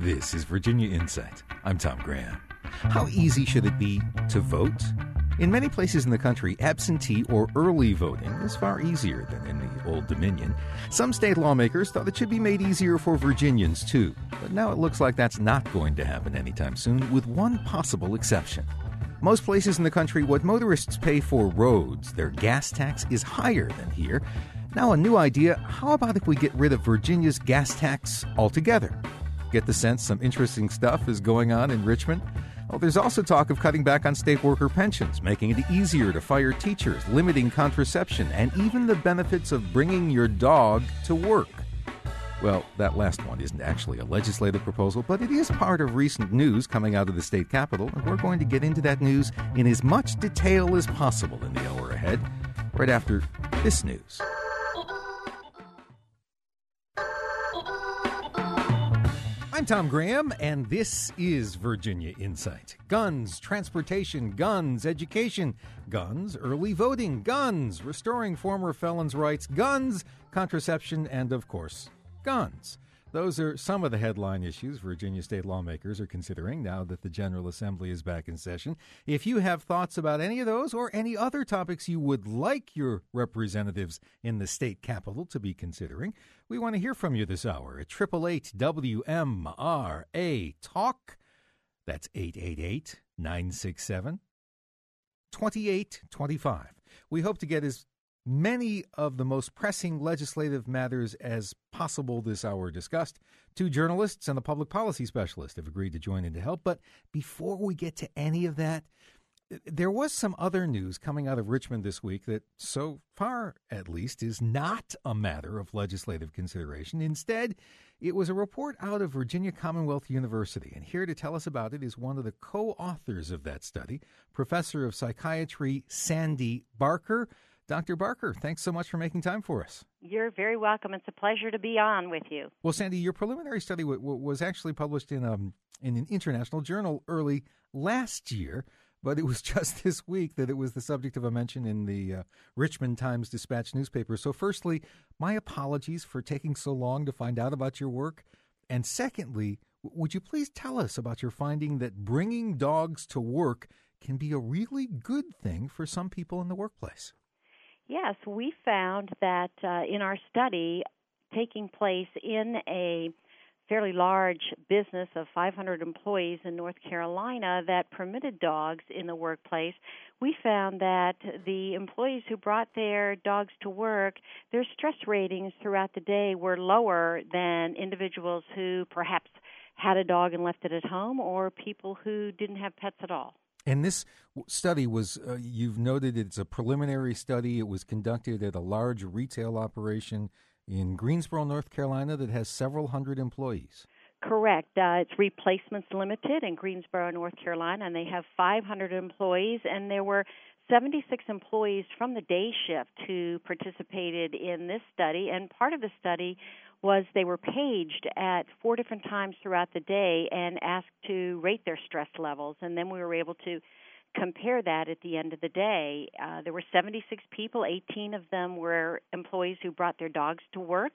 This is Virginia Insight. I'm Tom Graham. How easy should it be to vote? In many places in the country, absentee or early voting is far easier than in the Old Dominion. Some state lawmakers thought it should be made easier for Virginians, too. But now it looks like that's not going to happen anytime soon, with one possible exception. Most places in the country, what motorists pay for roads, their gas tax, is higher than here. Now, a new idea: how about if we get rid of Virginia's gas tax altogether? Get the sense some interesting stuff is going on in Richmond? Well, there's also talk of cutting back on state worker pensions, making it easier to fire teachers, limiting contraception, and even the benefits of bringing your dog to work. Well, that last one isn't actually a legislative proposal, but it is part of recent news coming out of the state capitol, and we're going to get into that news in as much detail as possible in the hour ahead, right after this news. I'm Tom Graham, and this is Virginia Insight. Guns, transportation, guns, education, guns, early voting, guns, restoring former felons' rights, guns, contraception, and, of course, guns. Those are some of the headline issues Virginia state lawmakers are considering now that the General Assembly is back in session. If you have thoughts about any of those or any other topics you would like your representatives in the state capitol to be considering, we want to hear from you this hour at 888-WMRA-TALK. That's 888-967-2825. We hope to get as many of the most pressing legislative matters as possible this hour discussed. Two journalists and a public policy specialist have agreed to join in to help. But before we get to any of that, there was some other news coming out of Richmond this week that, so far at least, is not a matter of legislative consideration. Instead, it was a report out of Virginia Commonwealth University. And here to tell us about it is one of the co-authors of that study, Professor of Psychiatry Sandy Barker. Dr. Barker, thanks so much for making time for us. You're very welcome. It's a pleasure to be on with you. Well, Sandy, your preliminary study was actually published in an international journal early last year, but it was just this week that it was the subject of a mention in the Richmond Times-Dispatch newspaper. So firstly, my apologies for taking so long to find out about your work. And secondly, would you please tell us about your finding that bringing dogs to work can be a really good thing for some people in the workplace? Yes, we found that in our study, taking place in a fairly large business of 500 employees in North Carolina that permitted dogs in the workplace, we found that the employees who brought their dogs to work, their stress ratings throughout the day were lower than individuals who perhaps had a dog and left it at home, or people who didn't have pets at all. And this study was, you've noted it's a preliminary study. It was conducted at a large retail operation in Greensboro, North Carolina, that has several hundred employees. Correct. It's Replacements Limited in Greensboro, North Carolina, and they have 500 employees, and there were 76 employees from the day shift who participated in this study, and part of the study was they were paged at 4 different times throughout the day and asked to rate their stress levels, and then we were able to compare that at the end of the day. There were 76 people. 18 of them were employees who brought their dogs to work.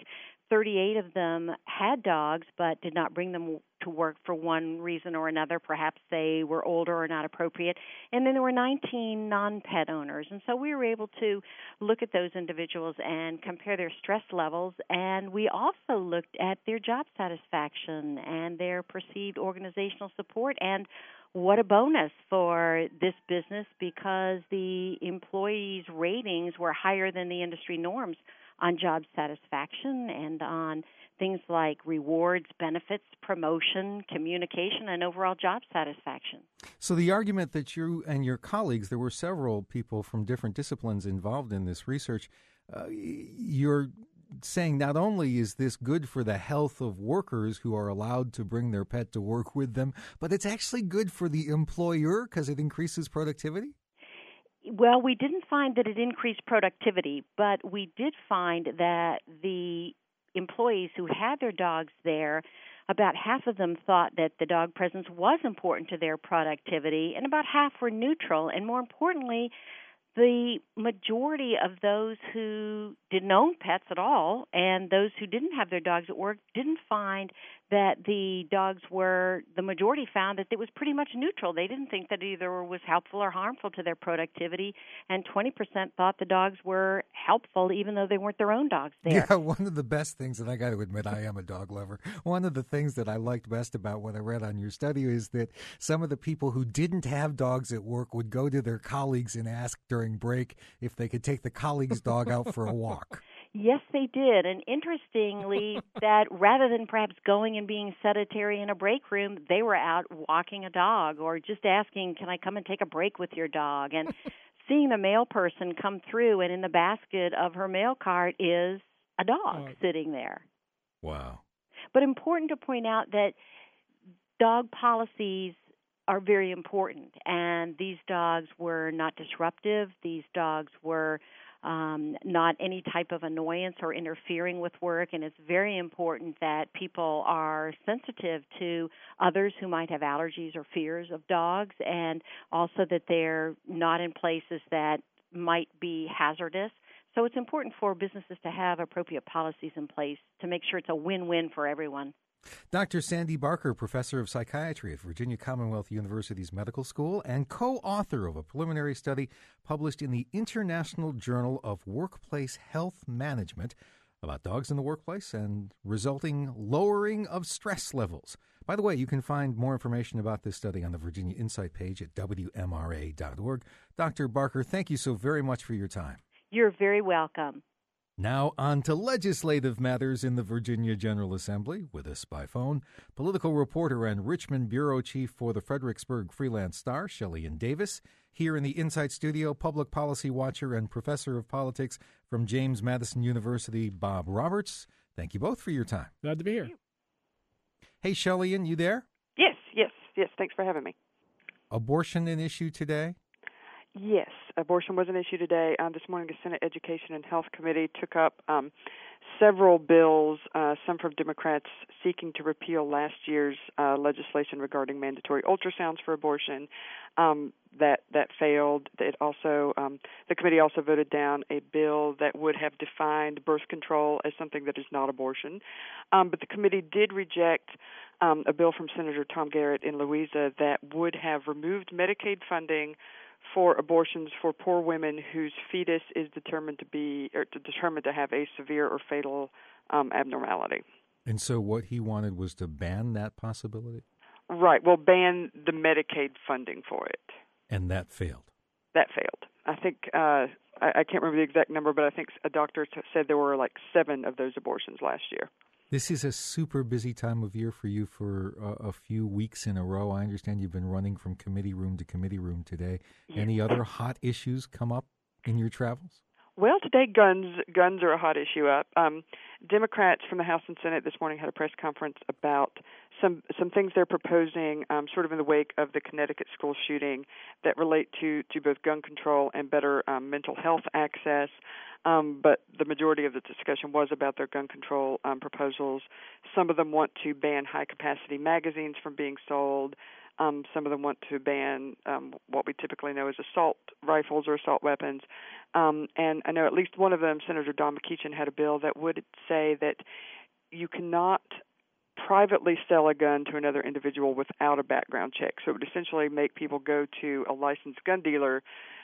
38 of them had dogs but did not bring them to work for one reason or another. Perhaps they were older or not appropriate. And then there were 19 non-pet owners. And so we were able to look at those individuals and compare their stress levels. And we also looked at their job satisfaction and their perceived organizational support. And what a bonus for this business, because the employees' ratings were higher than the industry norms on job satisfaction and on things like rewards, benefits, promotion, communication, and overall job satisfaction. So the argument that you and your colleagues, there were several people from different disciplines involved in this research, you're saying not only is this good for the health of workers who are allowed to bring their pet to work with them, but it's actually good for the employer because it increases productivity? Well, we didn't find that it increased productivity, but we did find that the employees who had their dogs there, about half of them thought that the dog presence was important to their productivity, and about half were neutral. And more importantly, the majority of those who didn't own pets at all and those who didn't have their dogs at work didn't find that the majority found that it was pretty much neutral. They didn't think that either was helpful or harmful to their productivity, and 20% thought the dogs were helpful even though they weren't their own dogs there. Yeah, one of the best things, and I got to admit I am a dog lover, one of the things that I liked best about what I read on your study is that some of the people who didn't have dogs at work would go to their colleagues and ask during break if they could take the colleague's dog out for a walk. Yes, they did. And interestingly, that rather than perhaps going and being sedentary in a break room, they were out walking a dog or just asking, can I come and take a break with your dog? And seeing the mail person come through, and in the basket of her mail cart is a dog sitting there. Wow. But important to point out that dog policies are very important, and these dogs were not disruptive. These dogs were not any type of annoyance or interfering with work, and it's very important that people are sensitive to others who might have allergies or fears of dogs, and also that they're not in places that might be hazardous. So it's important for businesses to have appropriate policies in place to make sure it's a win-win for everyone. Dr. Sandy Barker, professor of psychiatry at Virginia Commonwealth University's Medical School and co-author of a preliminary study published in the International Journal of Workplace Health Management about dogs in the workplace and resulting lowering of stress levels. By the way, you can find more information about this study on the Virginia Insight page at WMRA.org. Dr. Barker, thank you so very much for your time. You're very welcome. Now on to legislative matters in the Virginia General Assembly. With us by phone, political reporter and Richmond bureau chief for the Fredericksburg Freelance Star, Shelley-Ann Davis. Here in the Insight Studio, public policy watcher and professor of politics from James Madison University, Bob Roberts. Thank you both for your time. Glad to be here. Hey, Shelley-Ann, you there? Yes. Thanks for having me. Abortion an issue today? Yes, abortion was an issue today. This morning, the Senate Education and Health Committee took up several bills, some from Democrats seeking to repeal last year's legislation regarding mandatory ultrasounds for abortion. That failed. It also the committee also voted down a bill that would have defined birth control as something that is not abortion. But the committee did reject a bill from Senator Tom Garrett in Louisa that would have removed Medicaid funding for abortions for poor women whose fetus is determined to have a severe or fatal abnormality. And so what he wanted was to ban that possibility? Right. Well, ban the Medicaid funding for it. And that failed? That failed. I think, I can't remember the exact number, but I think a doctor said there were like 7 of those abortions last year. This is a super busy time of year for you for a few weeks in a row. I understand you've been running from committee room to committee room today. Yeah. Any other hot issues come up in your travels? Well, today guns are a hot issue up. Democrats from the House and Senate this morning had a press conference about some things they're proposing sort of in the wake of the Connecticut school shooting that relate to both gun control and better mental health access. But the majority of the discussion was about their gun control proposals. Some of them want to ban high-capacity magazines from being sold. Some of them want to ban what we typically know as assault rifles or assault weapons. And I know at least one of them, Senator Don McEachin, had a bill that would say that you cannot privately sell a gun to another individual without a background check. So it would essentially make people go to a licensed gun dealer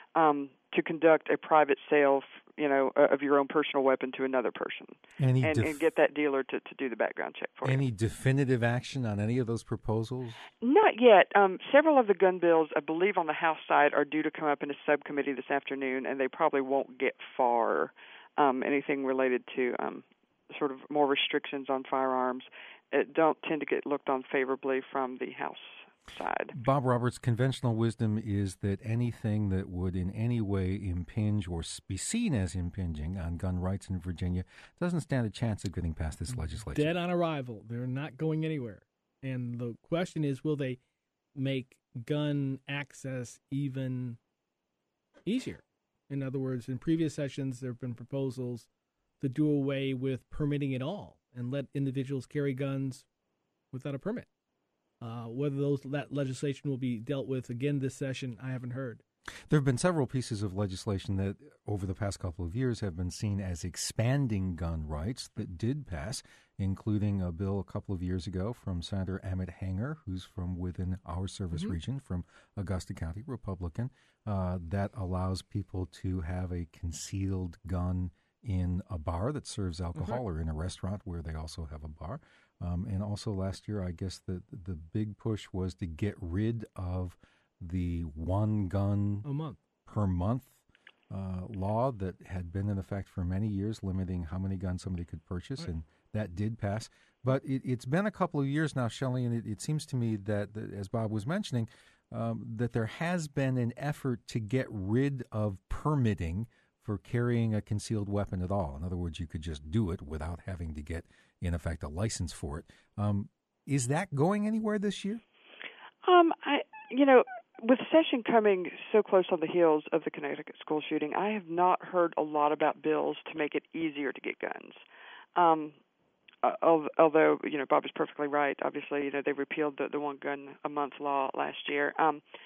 to conduct a private sale, of your own personal weapon to another person, and get that dealer to do the background check for you. Any definitive action on any of those proposals? Not yet. Several of the gun bills, I believe, on the House side are due to come up in a subcommittee this afternoon, and they probably won't get far. Anything related to sort of more restrictions on firearms don't tend to get looked on favorably from the House side. Bob Roberts, conventional wisdom is that anything that would in any way impinge or be seen as impinging on gun rights in Virginia doesn't stand a chance of getting past this legislation. Dead on arrival. They're not going anywhere. And the question is, will they make gun access even easier? In other words, in previous sessions, there have been proposals to do away with permitting it all and let individuals carry guns without a permit. Whether that legislation will be dealt with again this session, I haven't heard. There have been several pieces of legislation that over the past couple of years have been seen as expanding gun rights that did pass, including a bill a couple of years ago from Senator Emmett Hanger, who's from within our service region, from Augusta County, Republican, that allows people to have a concealed gun in a bar that serves alcohol or in a restaurant where they also have a bar. And also last year, I guess the big push was to get rid of the one gun per month law that had been in effect for many years, limiting how many guns somebody could purchase, and that did pass. But it's been a couple of years now, Shelley, and it seems to me that, as Bob was mentioning, that there has been an effort to get rid of permitting for carrying a concealed weapon at all. In other words, you could just do it without having to get, in effect, a license for it. Is that going anywhere this year? With session coming so close on the heels of the Connecticut school shooting, I have not heard a lot about bills to make it easier to get guns. Although, Bob is perfectly right. Obviously, they repealed the one gun a month law last year.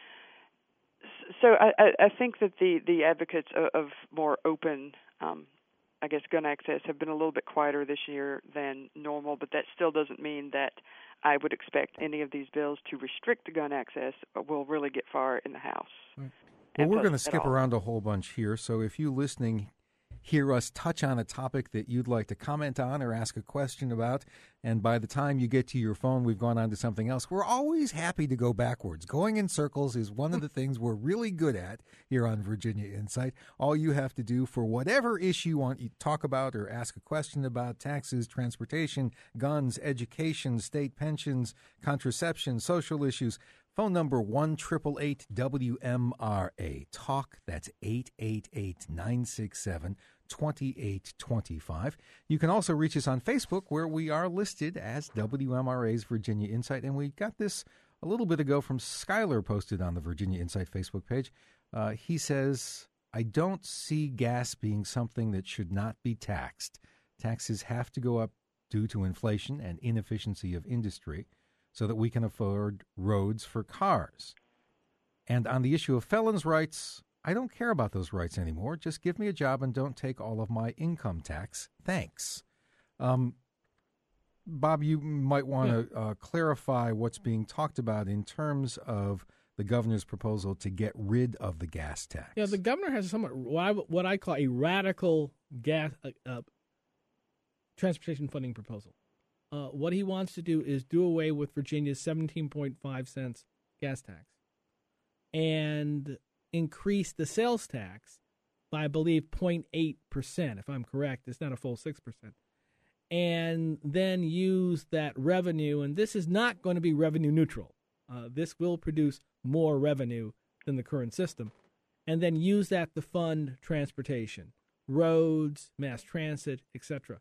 So I think that the advocates of more open, gun access have been a little bit quieter this year than normal, but that still doesn't mean that I would expect any of these bills to restrict gun access will really get far in the House. Right. Well, we're going to skip around a whole bunch here, so if you listening hear us touch on a topic that you'd like to comment on or ask a question about, and by the time you get to your phone, we've gone on to something else, we're always happy to go backwards. Going in circles is one of the things we're really good at here on Virginia Insight. All you have to do for whatever issue you want to talk about or ask a question about, taxes, transportation, guns, education, state pensions, contraception, social issues, phone number 1-888-WMRA. Talk, that's 888-967-2825. You can also reach us on Facebook, where we are listed as WMRA's Virginia Insight. And we got this a little bit ago from Skylar, posted on the Virginia Insight Facebook page. He says, I don't see gas being something that should not be taxed. Taxes have to go up due to inflation and inefficiency of industry, so that we can afford roads for cars. And on the issue of felons' rights, I don't care about those rights anymore. Just give me a job and don't take all of my income tax. Thanks. Bob, you might want to clarify what's being talked about in terms of the governor's proposal to get rid of the gas tax. Yeah, the governor has somewhat what I call a radical gas transportation funding proposal. What he wants to do is do away with Virginia's 17.5 cents gas tax and increase the sales tax by, I believe, 0.8%, if I'm correct. It's not a full 6%. And then use that revenue, and this is not going to be revenue neutral. This will produce more revenue than the current system. And then use that to fund transportation, roads, mass transit, etc.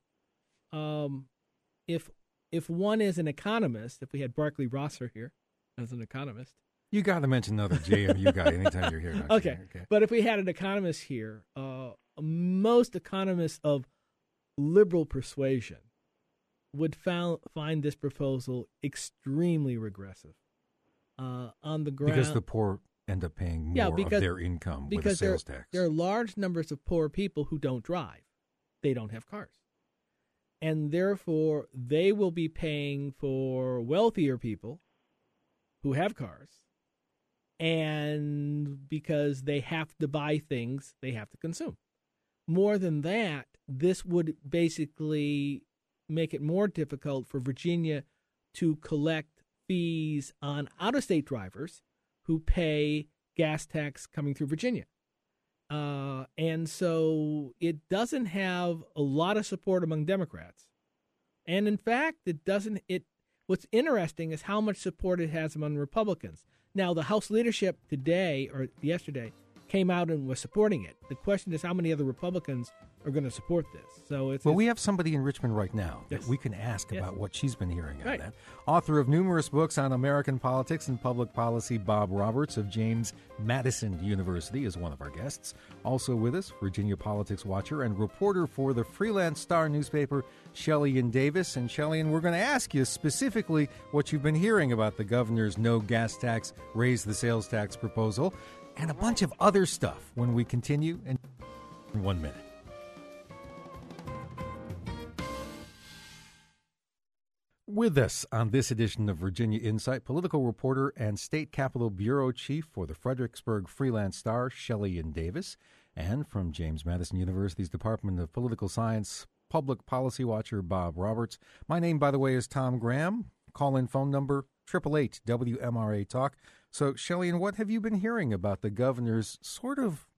If one is an economist, if we had Barclay Rosser here as an economist. You got to mention another JMU guy anytime you're here. Okay. But if we had an economist here, most economists of liberal persuasion would find this proposal extremely regressive. On the ground, because the poor end up paying more of their income with a sales tax. There are large numbers of poor people who don't drive. They don't have cars. And therefore, they will be paying for wealthier people who have cars. And because they have to buy things, they have to consume. More than that, this would basically make it more difficult for Virginia to collect fees on out-of-state drivers who pay gas tax coming through Virginia. And so it doesn't have a lot of support among Democrats. And in fact, what's interesting is how much support it has among Republicans. Now, the House leadership today or yesterday came out and was supporting it. The question is how many other Republicans are going to support this. So we have somebody in Richmond right now that we can ask about what she's been hearing on that. Author of numerous books on American politics and public policy, Bob Roberts of James Madison University is one of our guests. Also with us, Virginia politics watcher and reporter for the Freelance Star newspaper, Shelley-Ann Davis. And Shelley-Ann, we're going to ask you specifically what you've been hearing about the governor's no gas tax, raise the sales tax proposal. and a bunch of other stuff when we continue in 1 minute. With us on this edition of Virginia Insight, political reporter and State Capitol Bureau Chief for the Fredericksburg Freelance Star, Shelley-Ann Davis, and from James Madison University's Department of Political Science, public policy watcher Bob Roberts. My name, by the way, is Tom Graham. Call-in phone number, 888-WMRA-TALK. So, Shelley-Ann, what have you been hearing about the governor's sort of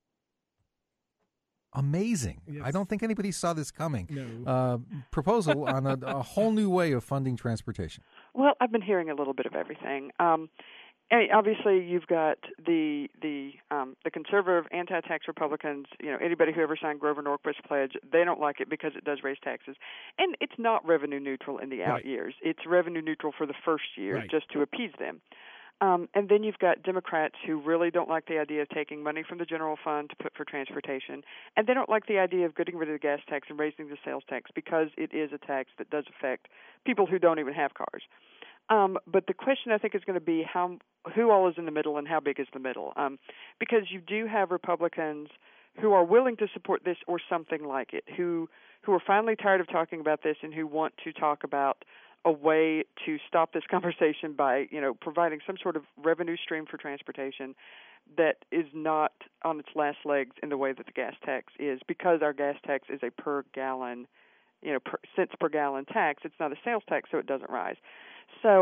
amazing, yes, I don't think anybody saw this coming, proposal on a whole new way of funding transportation? Well, I've been hearing a little bit of everything. Obviously, you've got the conservative anti-tax Republicans. Anybody who ever signed Grover Norquist's pledge, they don't like it because it does raise taxes, and it's not revenue neutral in the out years. It's revenue neutral for the first year, just to appease them. And then you've got Democrats who really don't like the idea of taking money from the general fund to put for transportation, and they don't like the idea of getting rid of the gas tax and raising the sales tax because it is a tax that does affect people who don't even have cars. But the question, I think, is going to be who all is in the middle and how big is the middle, because you do have Republicans who are willing to support this or something like it, who are finally tired of talking about this and who want to talk about a way to stop this conversation by, providing some sort of revenue stream for transportation that is not on its last legs in the way that the gas tax is, because our gas tax is a per gallon, cents per gallon tax. It's not a sales tax, so it doesn't rise. So,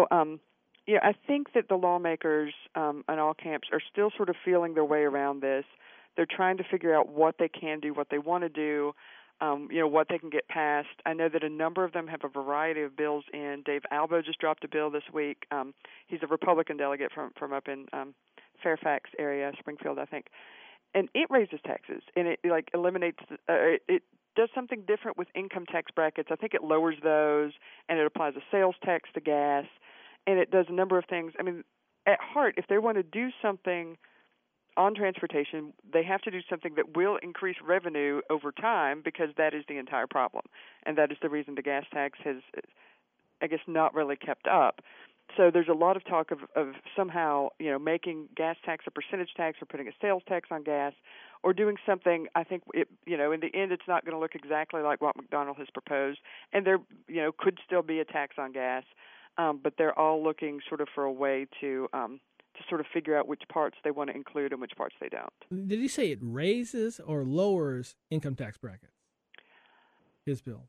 I think that the lawmakers in all camps are still sort of feeling their way around this. They're trying to figure out what they can do, what they want to do, what they can get passed. I know that a number of them have a variety of bills in. Dave Albo just dropped a bill this week. He's a Republican delegate from up in Fairfax area, Springfield, I think. And it raises taxes, and it eliminates it does something different with income tax brackets. I think it lowers those, and it applies a sales tax to gas, and it does a number of things. I mean, at heart, if they want to do something on transportation, they have to do something that will increase revenue over time, because that is the entire problem. And that is the reason the gas tax has, I guess, not really kept up. So there's a lot of talk of somehow, making gas tax a percentage tax or putting a sales tax on gas or doing something. I think, in the end, it's not going to look exactly like what McDonnell has proposed. And there, could still be a tax on gas. But they're all looking sort of for a way to sort of figure out which parts they want to include and which parts they don't. Did he say it raises or lowers income tax brackets? His bill.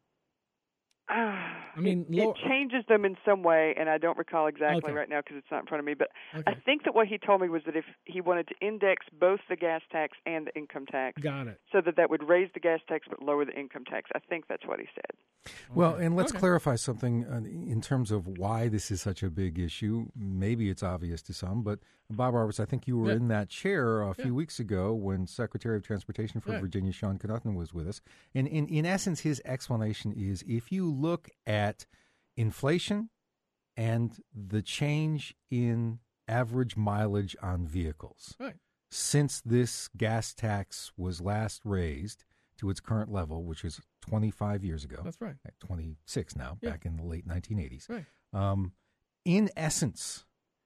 It changes them in some way, and I don't recall exactly right now because it's not in front of me. But I think that what he told me was that if he wanted to index both the gas tax and the income tax, got it, so that would raise the gas tax but lower the income tax. I think that's what he said. Well, and let's clarify something in terms of why this is such a big issue. Maybe it's obvious to some, but Bob Roberts, I think you were in that chair a few weeks ago when Secretary of Transportation for Virginia, Sean Connaughton, was with us. And in essence, his explanation is if you look at inflation and the change in average mileage on vehicles since this gas tax was last raised to its current level, which is 25 years ago. That's right. 26 now, back in the late 1980s. Right. In essence,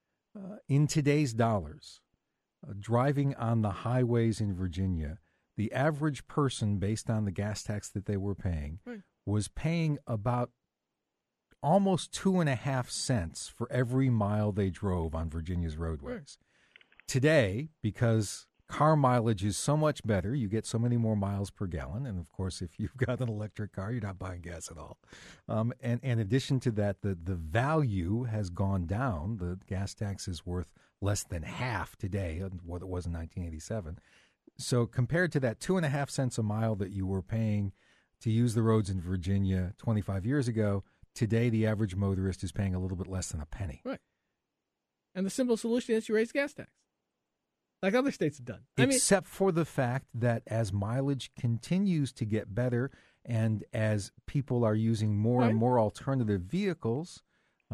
in today's dollars, driving on the highways in Virginia, the average person, based on the gas tax that they were paying, was paying about almost 2.5 cents for every mile they drove on Virginia's roadways. Today, because car mileage is so much better, you get so many more miles per gallon, and of course, if you've got an electric car, you're not buying gas at all. And in addition to that, the value has gone down. The gas tax is worth less than half today of what it was in 1987. So compared to that 2.5 cents a mile that you were paying to use the roads in Virginia 25 years ago, today the average motorist is paying a little bit less than a penny. Right. And the simple solution is you raise gas tax, like other states have done. Except for the fact that as mileage continues to get better and as people are using more and more alternative vehicles,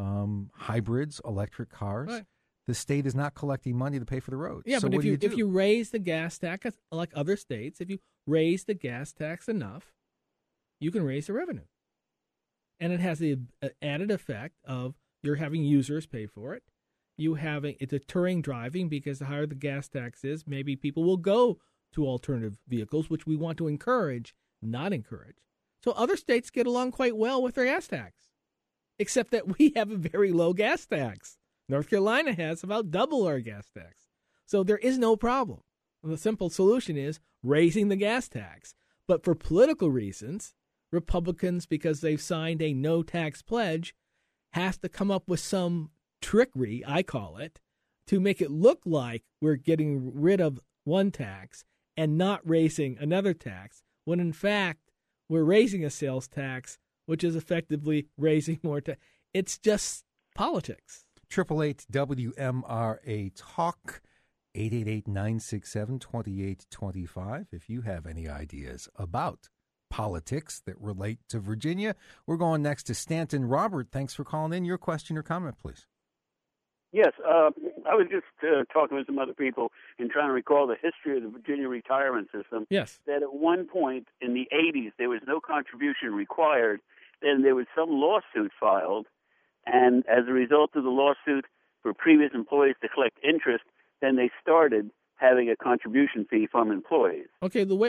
hybrids, electric cars, the state is not collecting money to pay for the roads. Yeah, so but if you raise the gas tax, like other states, if you raise the gas tax enough, you can raise the revenue. And it has the added effect of you're having users pay for it. it's deterring driving because the higher the gas tax is, maybe people will go to alternative vehicles, which we want to encourage, not encourage. So other states get along quite well with their gas tax, except that we have a very low gas tax. North Carolina has about double our gas tax. So there is no problem. The simple solution is raising the gas tax. But for political reasons, Republicans, because they've signed a no tax pledge, has to come up with some trickery, I call it, to make it look like we're getting rid of one tax and not raising another tax, when in fact we're raising a sales tax, which is effectively raising more tax. It's just politics. 888-WMRA Talk, 888-967-2825. If you have any ideas about politics that relate to Virginia. We're going next to Stanton. Robert, thanks for calling in. Your question or comment, please. Yes, I was just talking with some other people and trying to recall the history of the Virginia retirement system. Yes. That at one point in the 80s, there was no contribution required. Then there was some lawsuit filed, and as a result of the lawsuit for previous employees to collect interest, then they started having a contribution fee from employees. Okay, Go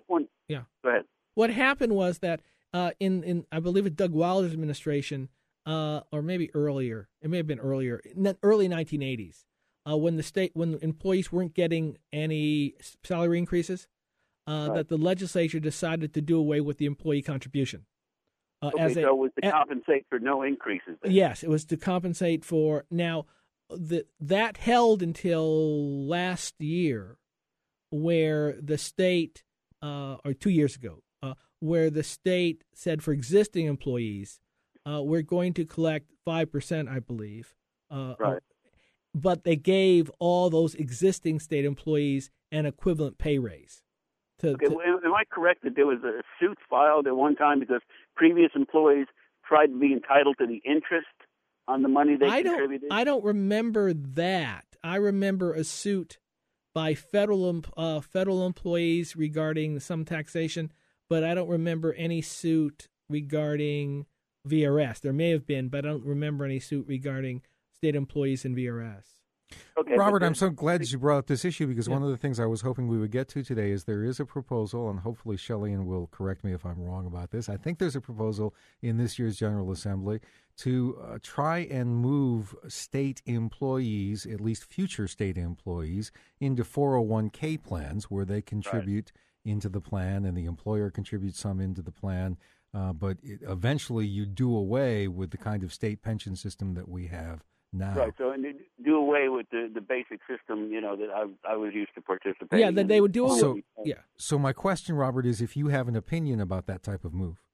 ahead. What happened was that in I believe it Doug Wilder's administration, or maybe earlier, it may have been earlier, in the early 1980s, when employees weren't getting any salary increases, that the legislature decided to do away with the employee contribution. So it was to compensate for no increases then. Yes, it was to compensate for. Now, that held until last year, where the state, or 2 years ago, where the state said for existing employees, we're going to collect 5%, I believe. Right. But they gave all those existing state employees an equivalent pay raise. Am I correct that there was a suit filed at one time because previous employees tried to be entitled to the interest on the money they contributed? I don't remember that. I remember a suit by federal employees regarding some taxation, but I don't remember any suit regarding VRS. There may have been, but I don't remember any suit regarding state employees and VRS. Okay, Robert, I'm so glad you brought up this issue because one of the things I was hoping we would get to today is there is a proposal, and hopefully Shelley will correct me if I'm wrong about this. I think there's a proposal in this year's General Assembly to try and move state employees, at least future state employees, into 401k plans where they contribute into the plan and the employer contributes some into the plan. But eventually you do away with the kind of state pension system that we have now. Right, so and do away with the basic system, that I was used to participating in. Yeah, that they would do away. So my question, Robert, is if you have an opinion about that type of move.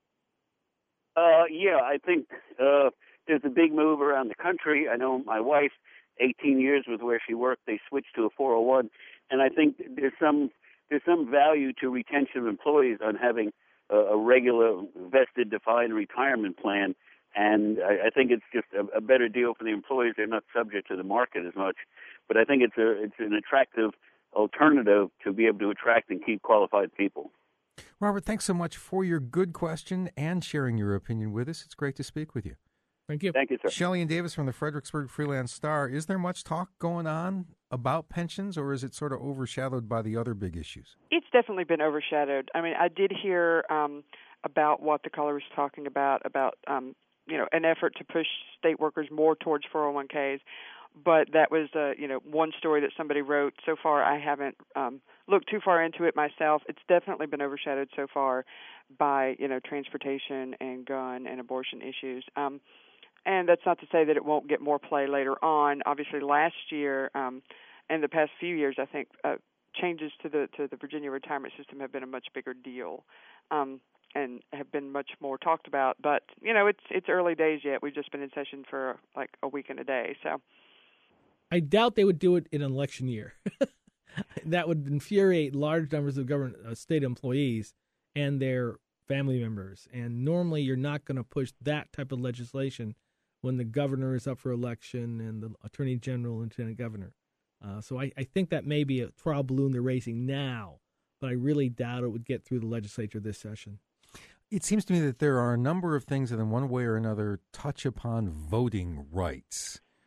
I think there's a big move around the country. I know my wife, 18 years with where she worked, they switched to a 401, and I think there's some value to retention of employees on having a regular vested defined retirement plan. And I think it's just a better deal for the employees. They're not subject to the market as much. But I think it's an attractive alternative to be able to attract and keep qualified people. Robert, thanks so much for your good question and sharing your opinion with us. It's great to speak with you. Thank you. Thank you, sir. Shelley and Davis from the Fredericksburg Freelance Star. Is there much talk going on about pensions, or is it sort of overshadowed by the other big issues? It's definitely been overshadowed. I mean, I did hear about what the caller was talking about an effort to push state workers more towards 401ks. But that was, one story that somebody wrote. So far, I haven't looked too far into it myself. It's definitely been overshadowed so far by, transportation and gun and abortion issues. And that's not to say that it won't get more play later on. Obviously, last year and the past few years, I think changes to the Virginia retirement system have been a much bigger deal. And have been much more talked about. But, it's early days yet. We've just been in session for like a week and a day. So I doubt they would do it in an election year. That would infuriate large numbers of state employees and their family members. And normally you're not going to push that type of legislation when the governor is up for election and the attorney general and lieutenant governor. So I think that may be a trial balloon they're raising now, but I really doubt it would get through the legislature this session. It seems to me that there are a number of things that in one way or another touch upon voting rights.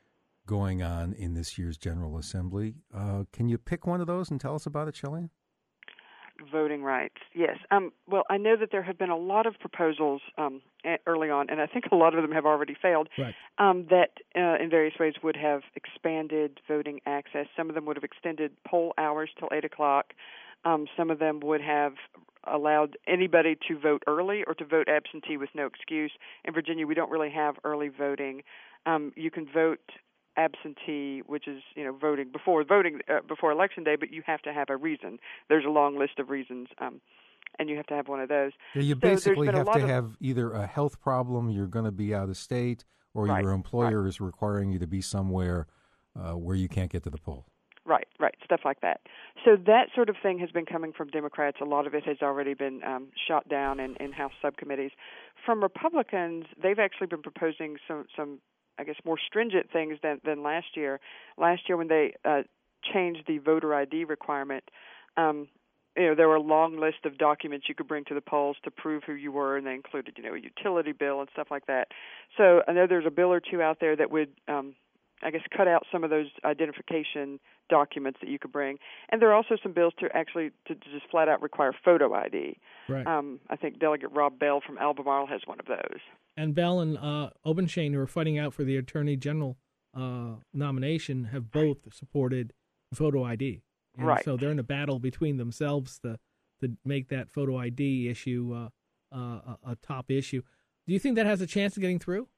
going on in this year's General Assembly. Can you pick one of those and tell us about it, Shelley? Voting rights, yes. Well, I know that there have been a lot of proposals early on, and I think a lot of them have already failed, right. That in various ways would have expanded voting access. Some of them would have extended poll hours till 8 o'clock. Some of them would have allowed anybody to vote early or to vote absentee with no excuse. In Virginia, we don't really have early voting. You can vote absentee, which is voting before election day, but you have to have a reason. There's a long list of reasons, and you have to have one of those. Yeah, you basically have to have either a health problem, you're going to be out of state, or right, your employer right. is requiring you to be somewhere where you can't get to the poll. Right, stuff like that. So that sort of thing has been coming from Democrats. A lot of it has already been shot down in House subcommittees. From Republicans, they've actually been proposing some I guess, more stringent things than last year. Last year when they changed the voter ID requirement, there were a long list of documents you could bring to the polls to prove who you were, and they included, a utility bill and stuff like that. So I know there's a bill or two out there that would cut out some of those identification documents that you could bring. And there are also some bills to just flat out require photo ID. Right. I think Delegate Rob Bell from Albemarle has one of those. And Bell and Obenshain, who are fighting out for the Attorney General nomination, have both supported photo ID. And right. So they're in a battle between themselves to make that photo ID issue a top issue. Do you think that has a chance of getting through?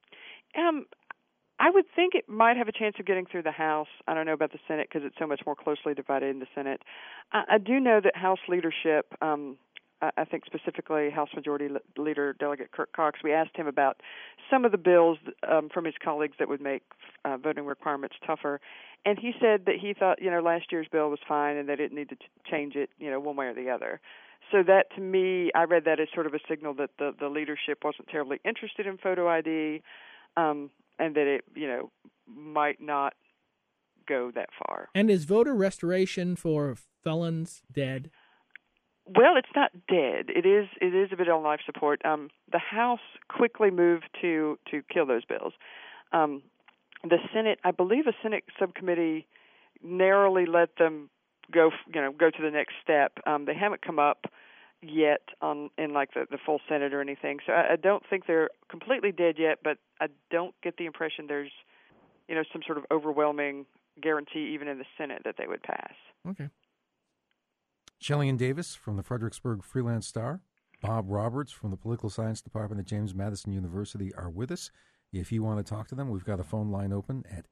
I would think it might have a chance of getting through the House. I don't know about the Senate because it's so much more closely divided in the Senate. I do know that House leadership, I think specifically House Majority Leader Delegate Kirk Cox, we asked him about some of the bills from his colleagues that would make voting requirements tougher. And he said that he thought, last year's bill was fine and they didn't need to change it, one way or the other. So that, to me, I read that as sort of a signal that the leadership wasn't terribly interested in photo ID, and that it, might not go that far. And is voter restoration for felons dead? Well, it's not dead. It is a bit on life support. The House quickly moved to kill those bills. The Senate, I believe, a Senate subcommittee narrowly let them go to the next step. They haven't come up yet in like the full Senate or anything. So I don't think they're completely dead yet, but I don't get the impression there's some sort of overwhelming guarantee even in the Senate that they would pass. Okay. Shelley Davis from the Fredericksburg Freelance Star, Bob Roberts from the Political Science Department at James Madison University are with us. If you want to talk to them, we've got a phone line open at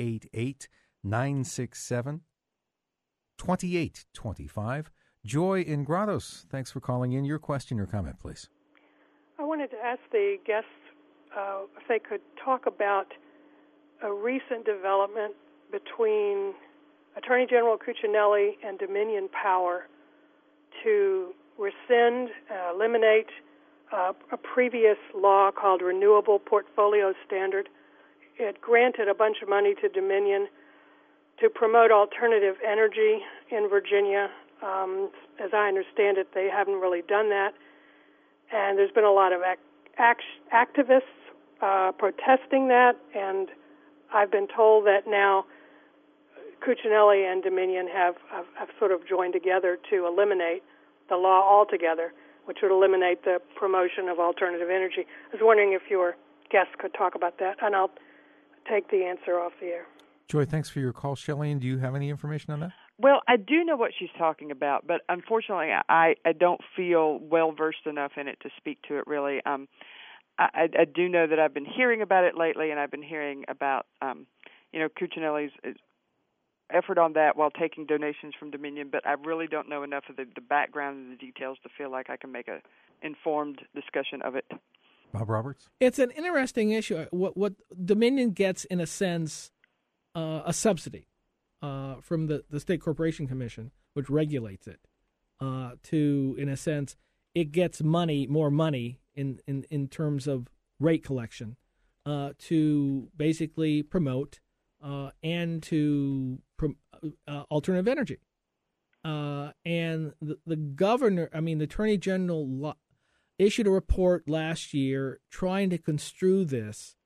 888-967-2825. Joy in Grottos, thanks for calling in. Your question or comment, please. I wanted to ask the guests if they could talk about a recent development between Attorney General Cuccinelli and Dominion Power to rescind, eliminate a previous law called Renewable Portfolio Standard. It granted a bunch of money to Dominion to promote alternative energy in Virginia. As I understand it, they haven't really done that. And there's been a lot of activists protesting that, and I've been told that now Cuccinelli and Dominion have sort of joined together to eliminate the law altogether, which would eliminate the promotion of alternative energy. I was wondering if your guests could talk about that, and I'll take the answer off the air. Joy, thanks for your call. Shelley, and do you have any information on that? Well, I do know what she's talking about, but unfortunately I don't feel well-versed enough in it to speak to it really. I do know that I've been hearing about it lately, and I've been hearing about, Cuccinelli's effort on that while taking donations from Dominion, but I really don't know enough of the background and the details to feel like I can make an informed discussion of it. Bob Roberts? It's an interesting issue. What Dominion gets, in a sense, a subsidy from the State Corporation Commission, which regulates it, to, in a sense, it gets more money in terms of rate collection to basically promote and to alternative energy. And the governor, the Attorney General issued a report last year trying to construe this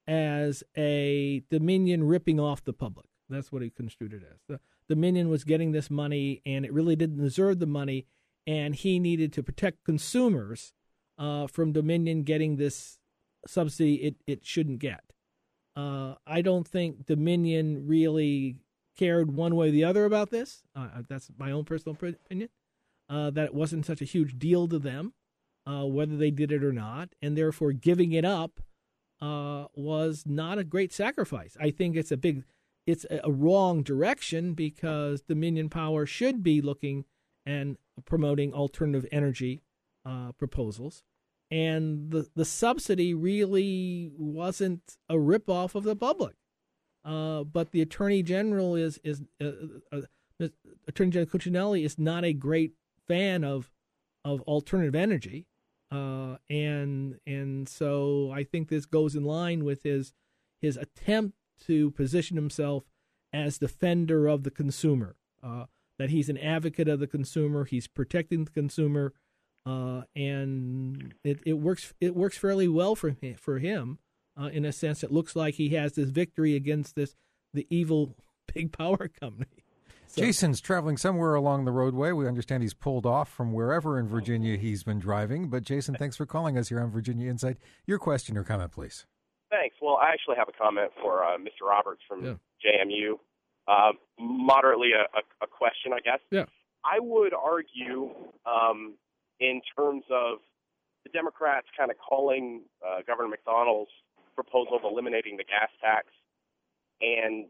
as a Dominion ripping off the public. That's what he construed it as. The Dominion was getting this money, and it really didn't deserve the money, and he needed to protect consumers from Dominion getting this subsidy it shouldn't get. I don't think Dominion really cared one way or the other about this. That's my own personal opinion, that it wasn't such a huge deal to them, whether they did it or not, and therefore giving it up was not a great sacrifice. I think it's a wrong direction, because Dominion Power should be looking and promoting alternative energy proposals. And the subsidy really wasn't a ripoff of the public. But the Attorney General Attorney General Cuccinelli is not a great fan of alternative energy. And so I think this goes in line with his attempt to position himself as defender of the consumer, that he's an advocate of the consumer, he's protecting the consumer, and it works fairly well for him. In a sense, it looks like he has this victory against the evil big power company. So, Jason's traveling somewhere along the roadway. We understand he's pulled off from wherever in Virginia he's been driving. But Jason, thanks for calling us here on Virginia Insight. Your question or comment, please. Thanks. Well, I actually have a comment for Mr. Roberts from JMU. Moderately a question, I guess. Yeah. I would argue in terms of the Democrats kind of calling Governor McDonnell's proposal of eliminating the gas tax and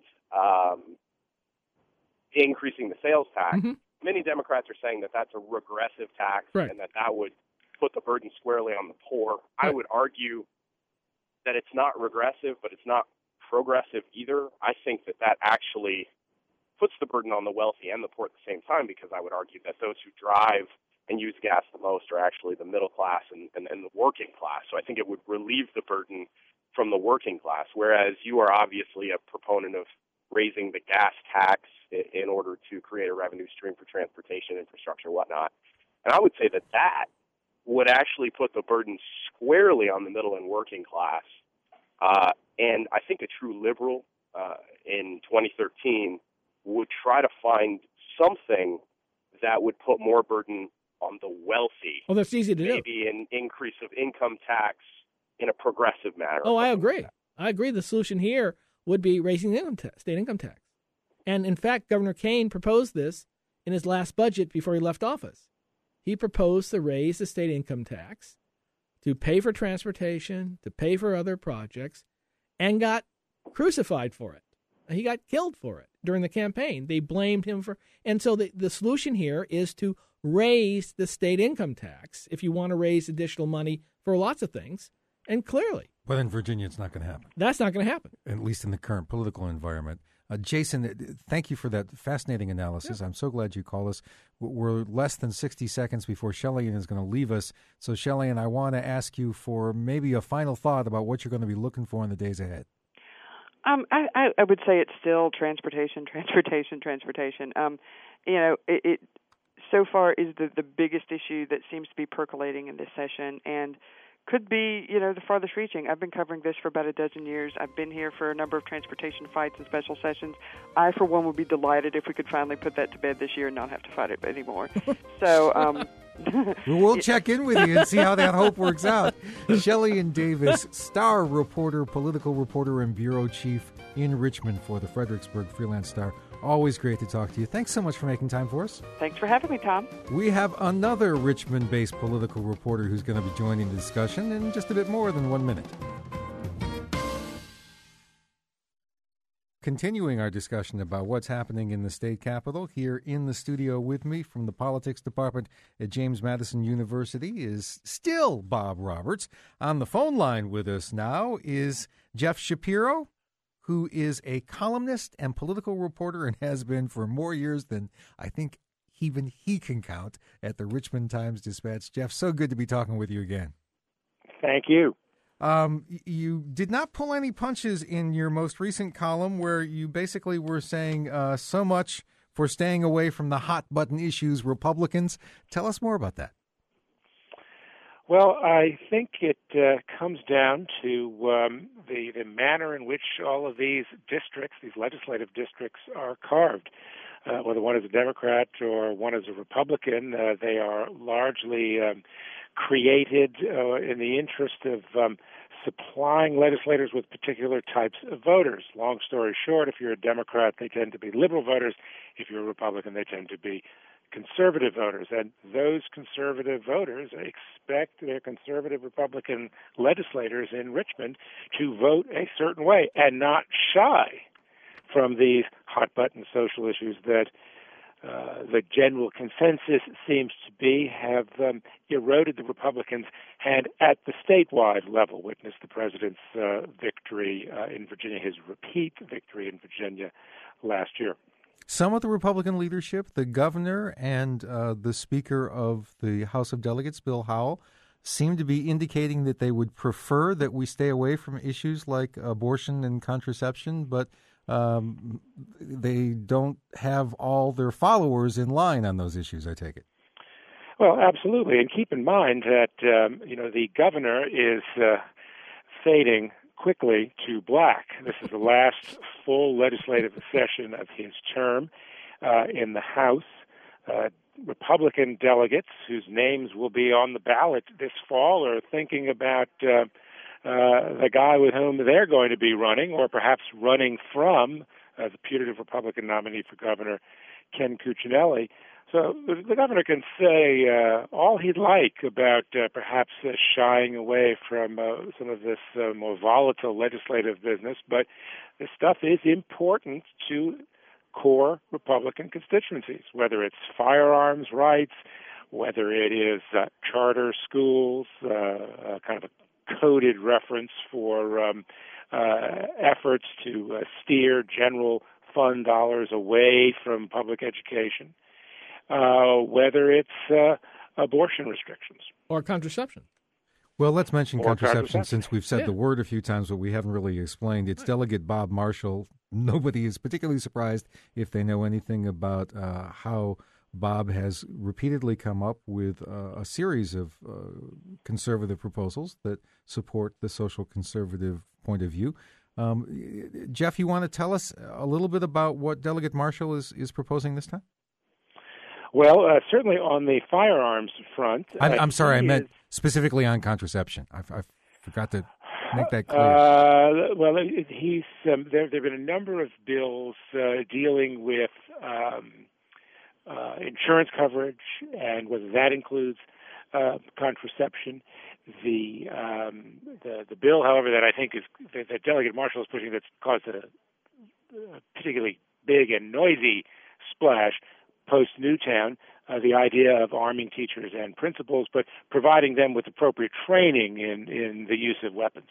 increasing the sales tax. Mm-hmm. Many Democrats are saying that that's a regressive tax, right, and that would put the burden squarely on the poor. Right. I would argue that it's not regressive, but it's not progressive either. I think that actually puts the burden on the wealthy and the poor at the same time, because I would argue that those who drive and use gas the most are actually the middle class and the working class. So I think it would relieve the burden from the working class, whereas you are obviously a proponent of raising the gas tax in order to create a revenue stream for transportation, infrastructure, whatnot. And I would say that would actually put the burden squarely on the middle and working class. And I think a true liberal in 2013 would try to find something that would put more burden on the wealthy. Oh, that's easy to do. Maybe an increase of income tax in a progressive manner. Oh, I agree. I agree. The solution here would be raising the state income tax. And in fact, Governor Kane proposed this in his last budget before he left office. He proposed to raise the state income tax to pay for transportation, to pay for other projects, and got crucified for it. He got killed for it during the campaign. They blamed him for... And so the solution here is to raise the state income tax if you want to raise additional money for lots of things. And clearly... But in Virginia, it's not going to happen. That's not going to happen. At least in the current political environment. Jason, thank you for that fascinating analysis. Yeah. I'm so glad you called us. We're less than 60 seconds before Shelley-Ann is going to leave us. So, Shelley-Ann, I want to ask you for maybe a final thought about what you're going to be looking for in the days ahead. I would say it's still transportation. It so far is the biggest issue that seems to be percolating in this session, and could be, the farthest reaching. I've been covering this for about a dozen years. I've been here for a number of transportation fights and special sessions. I, for one, would be delighted if we could finally put that to bed this year and not have to fight it anymore. So, we'll check in with you and see how that hope works out. Shelley-Ann Davis, star reporter, political reporter, and bureau chief in Richmond for the Fredericksburg Freelance Star. Always great to talk to you. Thanks so much for making time for us. Thanks for having me, Tom. We have another Richmond-based political reporter who's going to be joining the discussion in just a bit more than 1 minute. Continuing our discussion about what's happening in the state capitol, here in the studio with me from the politics department at James Madison University is still Bob Roberts. On the phone line with us now is Jeff Shapiro, who is a columnist and political reporter and has been for more years than I think even he can count at the Richmond Times-Dispatch. Jeff, so good to be talking with you again. Thank you. You did not pull any punches in your most recent column where you basically were saying so much for staying away from the hot-button issues Republicans. Tell us more about that. Well, I think it comes down to the manner in which all of these districts, these legislative districts, are carved. Whether one is a Democrat or one is a Republican, they are largely created in the interest of supplying legislators with particular types of voters. Long story short, if you're a Democrat, they tend to be liberal voters. If you're a Republican, they tend to be conservative voters. And those conservative voters expect their conservative Republican legislators in Richmond to vote a certain way and not shy from these hot-button social issues that the general consensus seems to be have eroded the Republicans' hand at the statewide level. Witness the president's victory in Virginia, his repeat victory in Virginia last year. Some of the Republican leadership, the governor and the Speaker of the House of Delegates, Bill Howell, seem to be indicating that they would prefer that we stay away from issues like abortion and contraception, but they don't have all their followers in line on those issues, I take it. Well, absolutely. And keep in mind that, the governor is fading quickly to black. This is the last full legislative session of his term in the House. Republican delegates whose names will be on the ballot this fall are thinking about the guy with whom they're going to be running, or perhaps running from the putative Republican nominee for governor, Ken Cuccinelli. So the governor can say all he'd like about perhaps shying away from some of this more volatile legislative business, but this stuff is important to core Republican constituencies, whether it's firearms rights, whether it is charter schools, kind of a coded reference for efforts to steer general fund dollars away from public education, whether it's abortion restrictions. Or contraception. Well, let's mention contraception since we've said the word a few times, but we haven't really explained. It's Delegate Bob Marshall. Nobody is particularly surprised if they know anything about how Bob has repeatedly come up with a series of conservative proposals that support the social conservative point of view. Jeff, you want to tell us a little bit about what Delegate Marshall is proposing this time? Well, certainly on the firearms front. I'm sorry, I meant specifically on contraception. I forgot to make that clear. Well, there have been a number of bills dealing with insurance coverage, and whether that includes contraception. The bill, however, that I think is that Delegate Marshall is pushing, that's caused a particularly big and noisy splash post-Newtown, the idea of arming teachers and principals, but providing them with appropriate training in the use of weapons.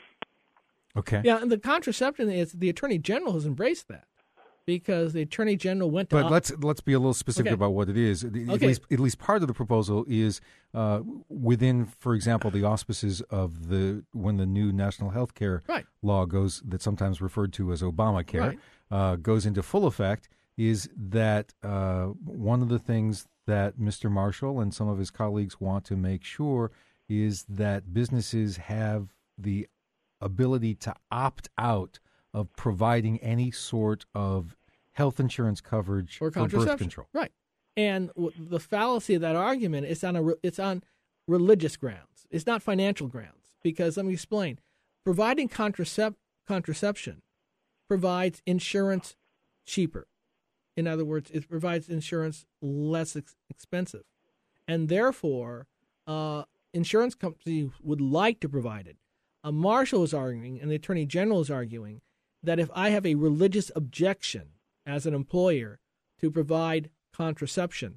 Okay. Yeah, and the contraception is the Attorney General has embraced that, because the Attorney General went to... But let's be a little specific about what it is. At least part of the proposal is within, for example, the auspices of when the new national health care law goes, that's sometimes referred to as Obamacare, goes into full effect, is that one of the things that Mr. Marshall and some of his colleagues want to make sure is that businesses have the ability to opt out of providing any sort of health insurance coverage for birth control. Right. And the fallacy of that argument is it's on religious grounds. It's not financial grounds. Because let me explain. Providing contraception provides insurance cheaper. In other words, it provides insurance less expensive. And therefore, insurance companies would like to provide it. Marshall is arguing, and the Attorney General is arguing, that if I have a religious objection as an employer to provide contraception,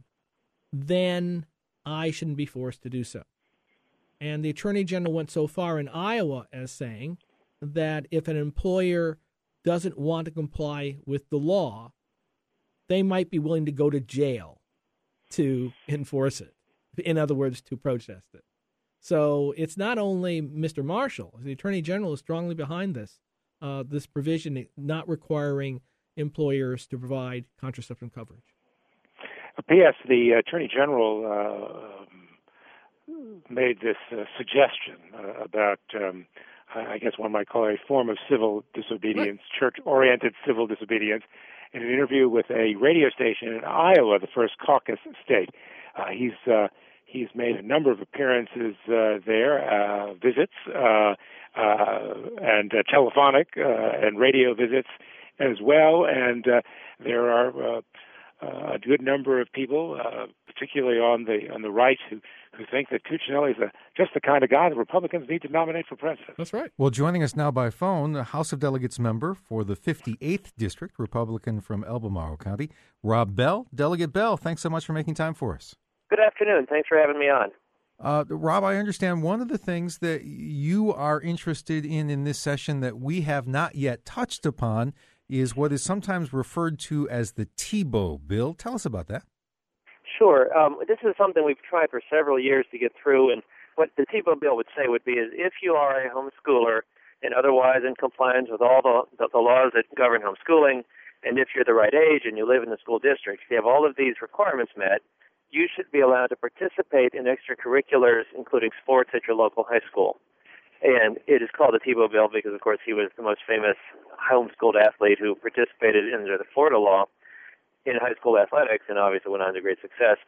then I shouldn't be forced to do so. And the Attorney General went so far in Iowa as saying that if an employer doesn't want to comply with the law, they might be willing to go to jail to enforce it. In other words, to protest it. So it's not only Mr. Marshall. The Attorney General is strongly behind this provision not requiring employers to provide contraception coverage. P.S. The Attorney General made this suggestion about, I guess one might call it a form of civil disobedience, church-oriented civil disobedience, in an interview with a radio station in Iowa, the first caucus state. He's made a number of appearances there, visits, and telephonic and radio visits as well, and there are a good number of people, particularly on the right, who think that Cuccinelli is just the kind of guy the Republicans need to nominate for president. That's right. Well, joining us now by phone, the House of Delegates member for the 58th District, Republican from Albemarle County, Rob Bell. Delegate Bell, thanks so much for making time for us. Good afternoon. Thanks for having me on. Rob, I understand one of the things that you are interested in this session that we have not yet touched upon is what is sometimes referred to as the Tebow bill. Tell us about that. Sure. This is something we've tried for several years to get through, and what the Tebow bill would say would be is if you are a homeschooler and otherwise in compliance with all the laws that govern homeschooling, and if you're the right age and you live in the school district, if you have all of these requirements met, you should be allowed to participate in extracurriculars, including sports at your local high school. And it is called the Tebow bill because, of course, he was the most famous homeschooled athlete who participated under the Florida law in high school athletics and obviously went on to great success.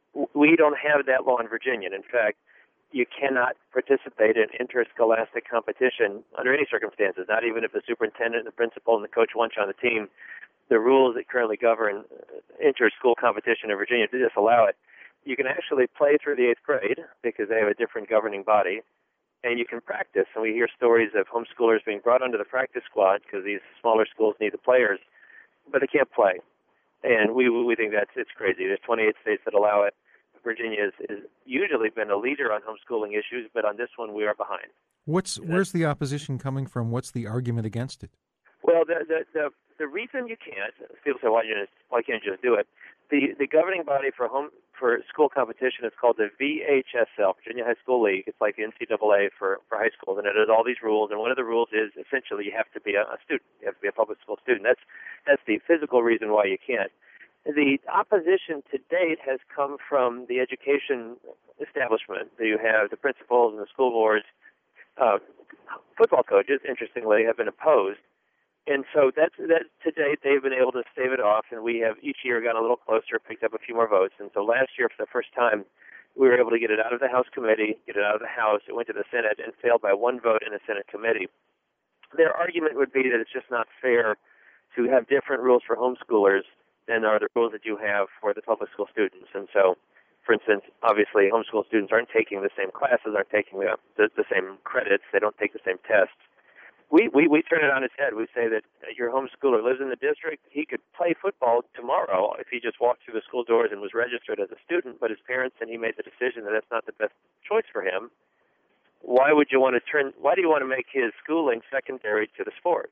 We don't have that law in Virginia. In fact, you cannot participate in interscholastic competition under any circumstances, not even if the superintendent, the principal, and the coach want you on the team. The rules that currently govern inter-school competition in Virginia do disallow it. You can actually play through the 8th grade because they have a different governing body, and you can practice. And we hear stories of homeschoolers being brought onto the practice squad because these smaller schools need the players, but they can't play. And we think it's crazy. There's 28 states that allow it. Virginia has usually been a leader on homeschooling issues, but on this one we are behind. Where's the opposition coming from? What's the argument against it? Well, the reason you can't, people say, why can't you just do it? The governing body for school competition is called the VHSL, Virginia High School League. It's like the NCAA for high schools, and it has all these rules. And one of the rules is essentially you have to be a student. You have to be a public school student. That's the physical reason why you can't. The opposition to date has come from the education establishment. You have the principals and the school boards. Football coaches, interestingly, have been opposed. And so that's to date, they've been able to stave it off, and we have each year gotten a little closer, picked up a few more votes. And so last year, for the first time, we were able to get it out of the House committee, get it out of the House. It went to the Senate and failed by one vote in the Senate committee. Their argument would be that it's just not fair to have different rules for homeschoolers than are the rules that you have for the public school students. And so, for instance, obviously homeschool students aren't taking the same classes, aren't taking the same credits, they don't take the same tests. We turn it on its head. We say that your homeschooler lives in the district. He could play football tomorrow if he just walked through the school doors and was registered as a student, but his parents and he made the decision that that's not the best choice for him. Why do you want to make his schooling secondary to the sports?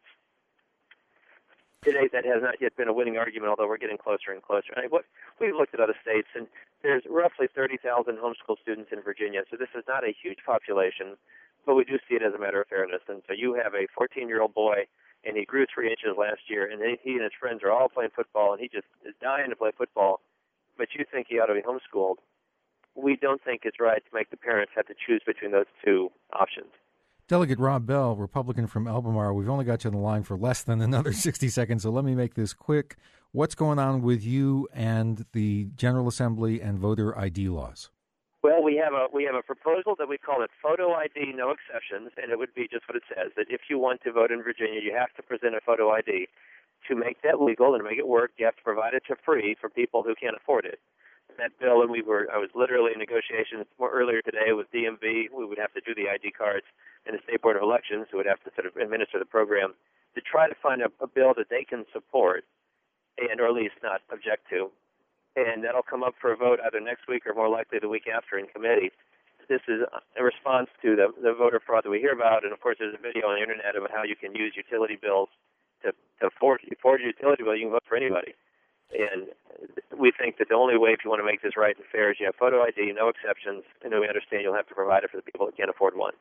Today, that has not yet been a winning argument, although we're getting closer and closer. We've looked at other states, and there's roughly 30,000 homeschool students in Virginia, so this is not a huge population, but we do see it as a matter of fairness. And so you have a 14-year-old boy, and he grew 3 inches last year, and he and his friends are all playing football, and he just is dying to play football, but you think he ought to be homeschooled. We don't think it's right to make the parents have to choose between those two options. Delegate Rob Bell, Republican from Albemarle, we've only got you on the line for less than another 60 seconds, so let me make this quick. What's going on with you and the General Assembly and voter ID laws? Well, we have a proposal that we call it photo ID, no exceptions, and it would be just what it says, that if you want to vote in Virginia, you have to present a photo ID. To make that legal and to make it work, you have to provide it for free for people who can't afford it. That bill, and I was literally in negotiations earlier today with DMV. We would have to do the ID cards, and the State Board of Elections, who would have to sort of administer the program, to try to find a bill that they can support and or at least not object to. And that'll come up for a vote either next week or more likely the week after in committee. This is a response to the voter fraud that we hear about, and of course there's a video on the internet about how you can use utility bills to forge a utility bill. You can vote for anybody. And we think that the only way, if you want to make this right and fair, is you have photo ID, no exceptions, and we understand you'll have to provide it for the people that can't afford one.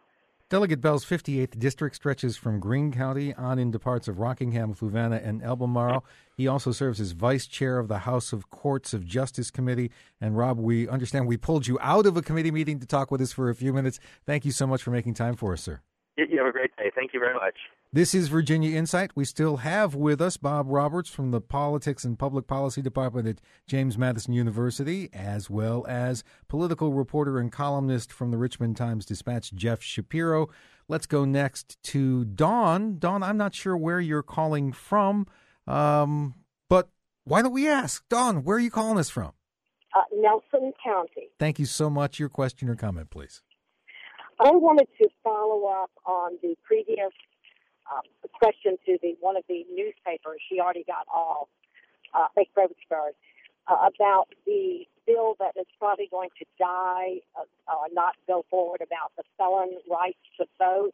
Delegate Bell's 58th district stretches from Greene County on into parts of Rockingham, Fluvanna, and Albemarle. He also serves as vice chair of the House of Courts of Justice Committee. And Rob, we understand we pulled you out of a committee meeting to talk with us for a few minutes. Thank you so much for making time for us, sir. You have a great day. Thank you very much. This is Virginia Insight. We still have with us Bob Roberts from the Politics and Public Policy Department at James Madison University, as well as political reporter and columnist from the Richmond Times-Dispatch, Jeff Shapiro. Let's go next to Dawn. Dawn, I'm not sure where you're calling from, but why don't we ask? Dawn, where are you calling us from? Nelson County. Thank you so much. Your question or comment, please. I wanted to follow up on the previous question to one of the newspapers. She already got all, Lake Fredericksburg, about the bill that is probably going to die, not go forward, about the felon rights to vote.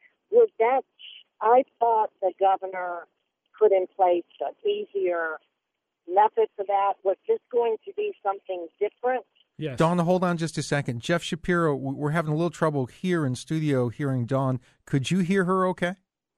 I thought the governor put in place an easier method for that. Was this going to be something different? Yes. Dawn, hold on just a second. Jeff Shapiro, we're having a little trouble here in studio hearing Dawn. Could you hear her okay?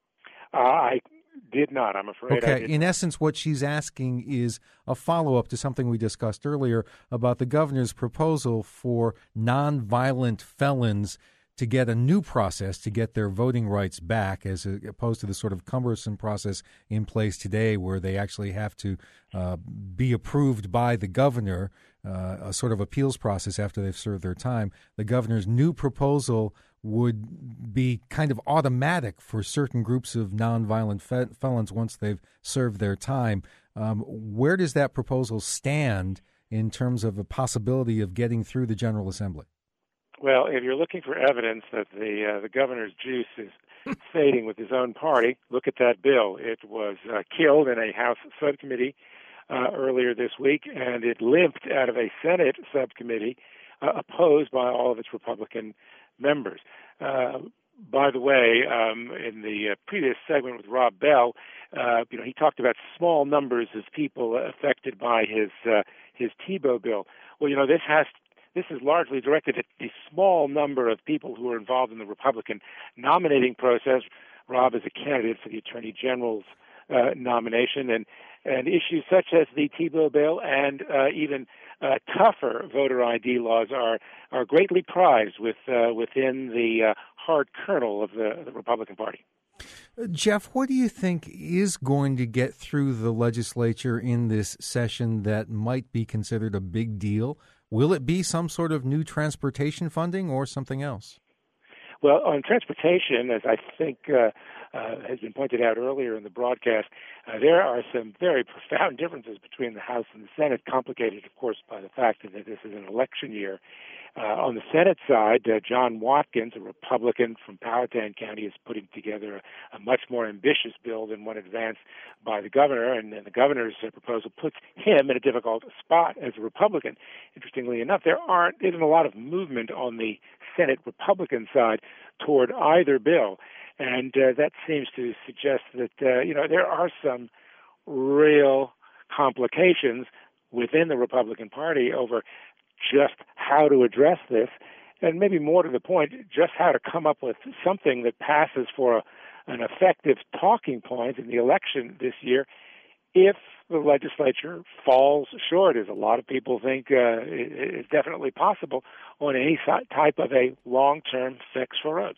I did not, I'm afraid. Okay. In essence, what she's asking is a follow-up to something we discussed earlier about the governor's proposal for nonviolent felons to get a new process to get their voting rights back, as opposed to the sort of cumbersome process in place today where they actually have to be approved by the governor, a sort of appeals process after they've served their time. The governor's new proposal would be kind of automatic for certain groups of nonviolent felons once they've served their time. Where does that proposal stand in terms of a possibility of getting through the General Assembly? Well, if you're looking for evidence that the governor's juice is fading with his own party, look at that bill. It was killed in a House subcommittee earlier this week, and it limped out of a Senate subcommittee opposed by all of its Republican members. By the way, in the previous segment with Rob Bell, he talked about small numbers of people affected by his Tebow bill. Well, this is largely directed at the small number of people who are involved in the Republican nominating process. Rob is a candidate for the Attorney General's nomination, and issues such as the Tebow bill and even tougher voter ID laws are greatly prized within the hard kernel of the Republican Party. Jeff, what do you think is going to get through the legislature in this session that might be considered a big deal? Will it be some sort of new transportation funding or something else? Well, on transportation, as I think has been pointed out earlier in the broadcast, there are some very profound differences between the House and the Senate, complicated, of course, by the fact that this is an election year. On the Senate side, John Watkins, a Republican from Powhatan County, is putting together a much more ambitious bill than one advanced by the governor, and the governor's proposal puts him in a difficult spot as a Republican. Interestingly enough, there isn't a lot of movement on the Senate Republican side toward either bill, and that seems to suggest that there are some real complications within the Republican Party over just how to address this, and maybe more to the point, just how to come up with something that passes for an effective talking point in the election this year if the legislature falls short, as a lot of people think is definitely possible, on any type of a long-term fix for roads.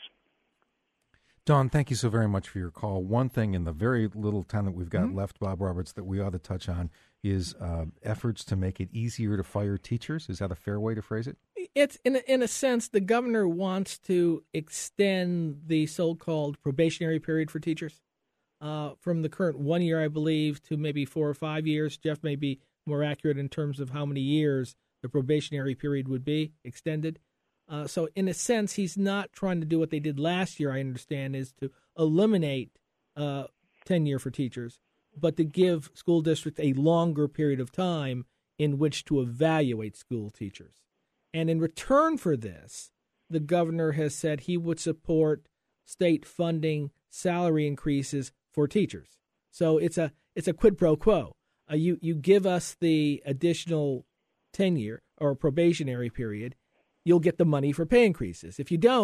Dawn, thank you so very much for your call. One thing in the very little time that we've got left, Bob Roberts, that we ought to touch on is efforts to make it easier to fire teachers. Is that a fair way to phrase it? It's in a sense, the governor wants to extend the so-called probationary period for teachers from the current 1 year, I believe, to maybe 4 or 5 years. Jeff may be more accurate in terms of how many years the probationary period would be extended. So in a sense, he's not trying to do what they did last year, I understand, is to eliminate tenure for teachers, but to give school districts a longer period of time in which to evaluate school teachers. And in return for this, the governor has said he would support state funding salary increases for teachers. So it's a quid pro quo. You give us the additional tenure or probationary period, you'll get the money for pay increases. If you don't,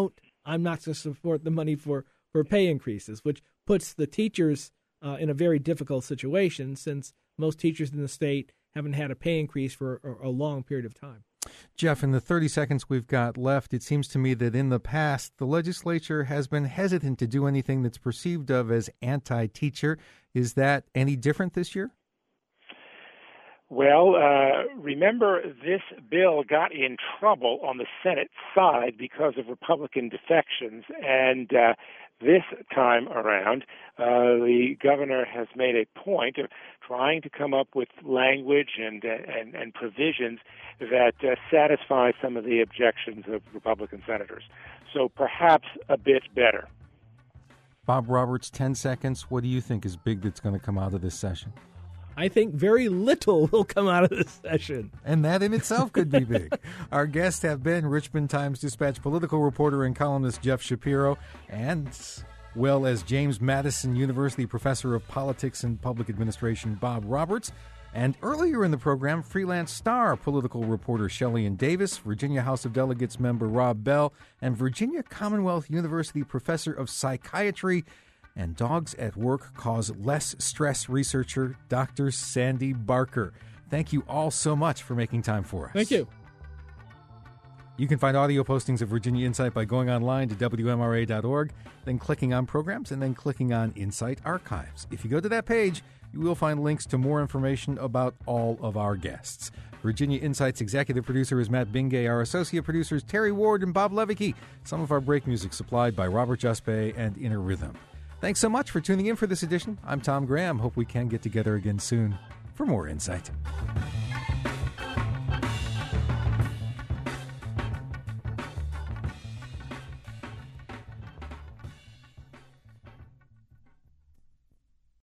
I'm not going to support the money for pay increases, which puts the teachers in a very difficult situation since most teachers in the state haven't had a pay increase for a long period of time. Jeff, in the 30 seconds we've got left, it seems to me that in the past, the legislature has been hesitant to do anything that's perceived of as anti-teacher. Is that any different this year? Well, remember, this bill got in trouble on the Senate side because of Republican defections, and this time around, the governor has made a point of trying to come up with language and provisions that satisfy some of the objections of Republican senators. So perhaps a bit better. Bob Roberts, 10 seconds. What do you think is big that's going to come out of this session? I think very little will come out of this session. And that in itself could be big. Our guests have been Richmond Times-Dispatch political reporter and columnist Jeff Shapiro, and well as James Madison University professor of politics and public administration Bob Roberts, and earlier in the program, freelance star political reporter Shelley-Ann Davis, Virginia House of Delegates member Rob Bell, and Virginia Commonwealth University professor of psychiatry and Dogs at Work Cause Less Stress researcher, Dr. Sandy Barker. Thank you all so much for making time for us. Thank you. You can find audio postings of Virginia Insight by going online to WMRA.org, then clicking on Programs, and then clicking on Insight Archives. If you go to that page, you will find links to more information about all of our guests. Virginia Insight's executive producer is Matt Bingay. Our associate producers, Terry Ward and Bob Levicki. Some of our break music supplied by Robert Juspe and Inner Rhythm. Thanks so much for tuning in for this edition. I'm Tom Graham. Hope we can get together again soon for more Insight.